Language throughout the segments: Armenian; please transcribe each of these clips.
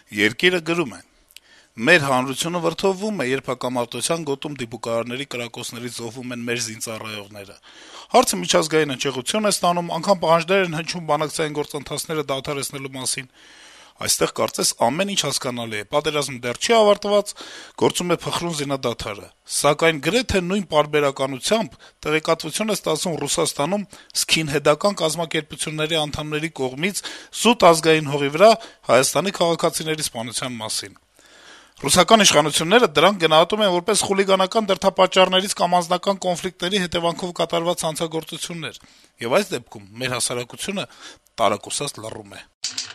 Երկիրը գրում է. «Մեր հանրությունը վրդովվում է, երբ հակամարտության գոտում դիպուկահարների կրակոցներից զոհվում են մեր զինծառայողները։ Հարցը միջազգային հնչեղություն է ստանում, անգամ պահանջներ են հնչում բանակցային գործընթացները դադարեցնելու մասին։ Այստեղ կարծես ամեն ինչ հասկանալի է, պատերազմը դեռ չի ավարտված, գործում է փխրուն զինադադարը։ Սակայն գրեթե նույն պարբերականությամբ տեղեկատվություն է ստացվում Ռուսաստանում սքինհեդական կազմակերպությունների անդամների կողմից զուտ ազգային հողի վրա Հայաստանի քաղաքացիների սպանության մասին։ Ռուսական իշխանությունները դրանք գնահատում են որպես խուլիգանական դրդապատճառներից կամ անձնական կոնֆլիկտների հետեւանքով կատարված հանցագործություններ, եւ այս դեպքում մեր հասարակությունը տարակուսած լռում է»։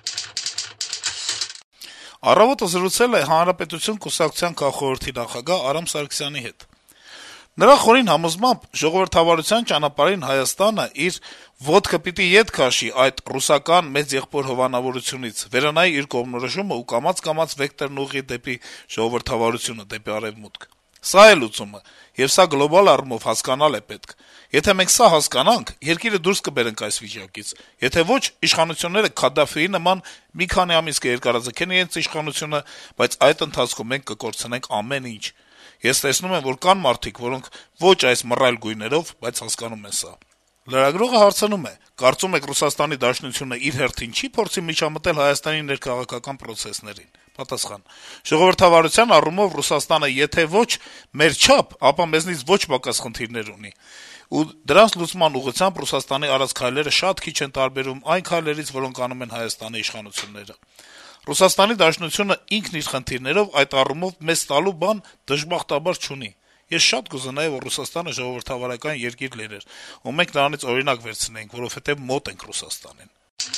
«Առավոտ»-ը զրուցել է Հանրապետություն կուսակցության քաղխորհրդի նախագահ Արամ Սարգսյանի հետ։ Նրա խորին համոզմամբ ժողովրդավարության ճանապարհին Հայաստանը իր «ոտքը պիտի ետ քաշի» այդ ռուսական մեծ եղբոր հովանավորությունից, վերանայի իր կողմնորոշումը ու կամաց-կամաց վեկտորն ուղղի դեպի ժողովրդավարությունը, դեպի արեւմուտք։ Սա է լուծումը, եւ սա գլոբալ առումով հասկանալ է պետք։ Եթե մենք սա հասկանանք, երկիրը դուրս կբերենք այս վիճակից։ Եթե ոչ, իշխանությունները Քադաֆիի նման մի քանի ամիս կերկարաձգեն իրենց իշխանությունը, բայց այդ ընթացքում մենք կկորցնենք ամեն ինչ։ Ես տեսնում եմ, որ կան մարդիկ, որոնք ոչ այս մռայլ գույներով, բայց հասկանում են սա»։ Լրագրողը հարցնում է. - «Կարծում եք Ռուսաստանի Դաշնությունը իր հերթին չի փորձի միջամտել Հայաստանի ներքաղաքական պրոցեսներին»։ Պատասխան. - «Ժողովրդավարության առումով Ռուսաստանը եթե ոչ մեր չափ, ապա մեզնից ոչ պակաս խնդիրներ ունի, ու դրանց լուծման ուղղությամբ Ռուսաստանի արած քայլերը շատ քիչ են տարբերվում այն քայլերից, որոնք անում են Հայաստանի իշխանությունները։ Ռուսաստանի Դաշնությունը ինքն իր խնդիրներով այդ առումով մեզ տալու բան դժբախտաբար չունի։ Ես շատ կուզենայի, որ Ռուսաստանը ժողովրդավարական երկիր լիներ, ու մենք նրանից օրինակ վերցնեինք, որովհետեւ մոտ ենք Ռուսաստանին»։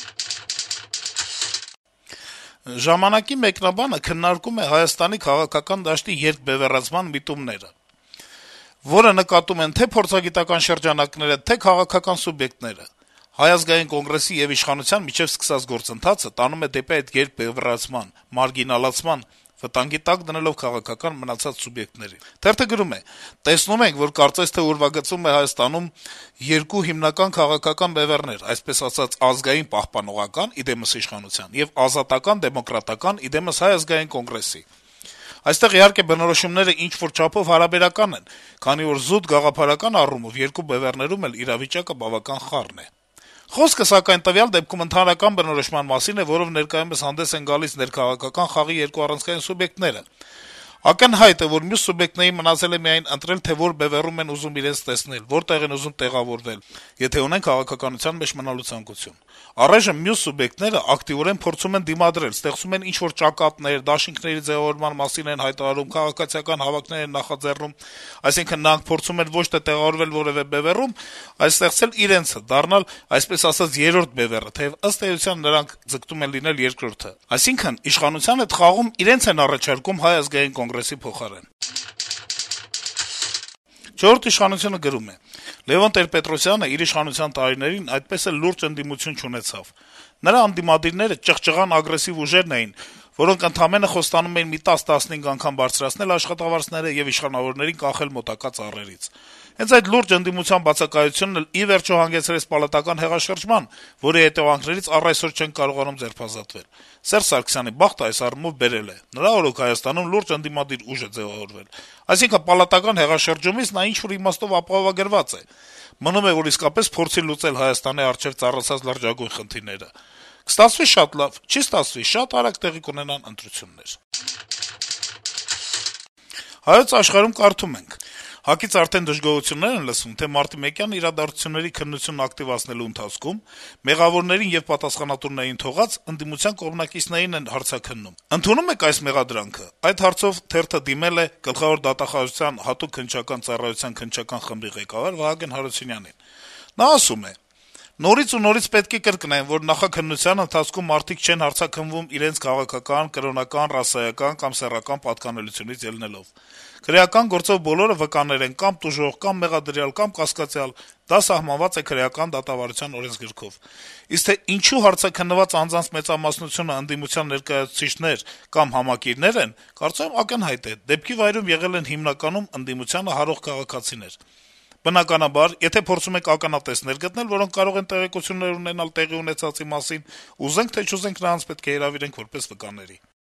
«Ժամանակ»-ի մեկնաբանը քննարկում է Հայաստանի քաղաքական դաշտի երկբևեռացման միտումները, որը նկատում են թե փորձագիտական շրջանակները, թե քաղաքական սուբյեկտները։ Հայ ազգային կոնգրեսի եւ իշխանության միջեւ սկսած գործընթացը տանում է դեպի այդ երկբևեռացման, մարգինալացման, վտանգի տակ դնելով քաղաքական մնացած սուբյեկտներին։ Թերթը գրում է. - «Տեսնում ենք, որ կարծես թե ուրվագծվում է Հայաստանում երկու հիմնական քաղաքական բևեռներ, այսպես ասած ազգային պահպանողական, իդեմս իշխանության, եւ ազատական դեմոկրատական, իդեմս Հայ ազգային կոնգրեսի։ Այստեղ իհարկե բնորոշումները ինչ-որ չափով հարաբերական են, քանի որ զուտ գաղափարական առումով երկու բևեռներում էլ իրավիճակը բավական խառն է։ Խոսքը, սակայն, տվյալ դեպքում ընդհանրական բնորոշման մասին է, որով ներկայումս հանդես են գալիս ներքաղաքական խաղի երկու առանցքային սուբյեկտները։ Ակնհայտ է, որ մյուս սուբյեկտներին մնացել է միայն ընտրել, թե որ բևեռում են ուզում իրենց տեսնել, որտեղ են ուզում տեղավորվել, եթե ունեն քաղաքականության մեջ մնալու ցանկություն։ Առայժմ մյուս սուբյեկտները ակտիվորեն փորձում են դիմադրել, ստեղծում են ինչ-որ ճակատներ, դաշինքների ձեւավորման մասին են հայտարարում, քաղաքացիական հավաքներ են նախաձեռնում, այսինքն նրանք փորձում են ոչ թե տեղավորվել որեւէ բևեռում, այլ ստեղծել իրենցը, դառնալ, այսպես ասած, երրորդ բևեռը, թեեւ ըստ էության նրանք ձգտում են լինել երկրորդը։ Այսինքն իշխանության հետ խաղում իրենց են առաջարկում Հայ ազգային կոնգրեսի փոխարեն»։ «Չորրորդ ինքնիշխանություն»-ը գրում է. - «Լեւոն Տեր-Պետրոսյանը իր իշխանության տարիներին այդպես էլ լուրջ ընդդիմություն չունեցավ։ Նրա ընդդիմադիրները ճղճղան ագրեսիվ ուժերն էին, որոնք ընդամենը խոստանում էին մի 10-15 անգամ բարձրացնել աշխատավարձները եւ իշխանավորներին կանխել մոտակա ծառերից։ Հենց այդ լուրջ ընդդիմության բացակայությունն էլ ի վերջո հանգեցրեց պալատական հեղաշրջման, որի հետեւանքներից առ այսօր չեն կարողանում ձերբազատվել։ Սերժ Սարգսյանի բախտը այս առումով բերել է։ Նրա օրոք Հայաստանում լուրջ ընդդիմադիր ուժ է ձեւավորվել։ Այսինքն պալատական հեղաշրջումից նա ինչ-որ իմաստով ապահովագրված է։ Մնում է, որ իսկապես փորձի լուծել Հայաստանի առջեւ ծառացած լրջագույն խնդիրները։ Կստացվի շատ լավ, չի ստացվի շատ արագ տեղի կունենան ընտրություններ»։ «Հայոց Աշխարհ»-ում կարդում ենք. - «ՀԱԿ-ից արդեն դժգոհություններ են լսվում, թե մարտի 1-յան իրադարձությունների քննությունն ակտիվացնելու ընթացքում մեղավորներին եւ պատասխանատուներին թողած ընդդիմության կողմնակիցներին են հարցաքննում։ Ընդունո՞ւմ եք այս մեղադրանքը։ Այդ հարցով թերթը դիմել է Գլխավոր դատախազության հատուկ քննչական ծառայության քննչական խմբի ղեկավար Վահագն Հարությունյանին։ Նա ասում է. «Նորից ու նորից պետք է կրկնեմ, որ նախաքննության ընթացքում մարդիկ չեն հարցաքննվում իրենց քաղաքական, կրոնական, ռասայական կամ սեռական պատկանելությունից ելնելով։ Քրեական գործով բոլորը վկաներ են կամ տուժող, կամ մեղադրյալ, կամ կասկածյալ։ Դա սահմանված է քրեական դատավարության օրենսգրքով։ Իսկ թե ինչու հարցաքննված անձանց մեծամասնությունը ընդդիմության ներկայացուցիչներ կամ համակիրներ են, կարծում եմ ակնհայտ է. դեպքի վայրում եղել են հիմնականում ընդդիմությանը հարող քաղաքացիներ։ Բնականաբար, եթե փորձում եք ականատեսներ գտնել, որոնք կարող են տեղեկություններ ունենալ տեղի ունեցածի մասին, ուզենք թե չուզենք նրանց պետք է հրավիրենք որպես վկաների»։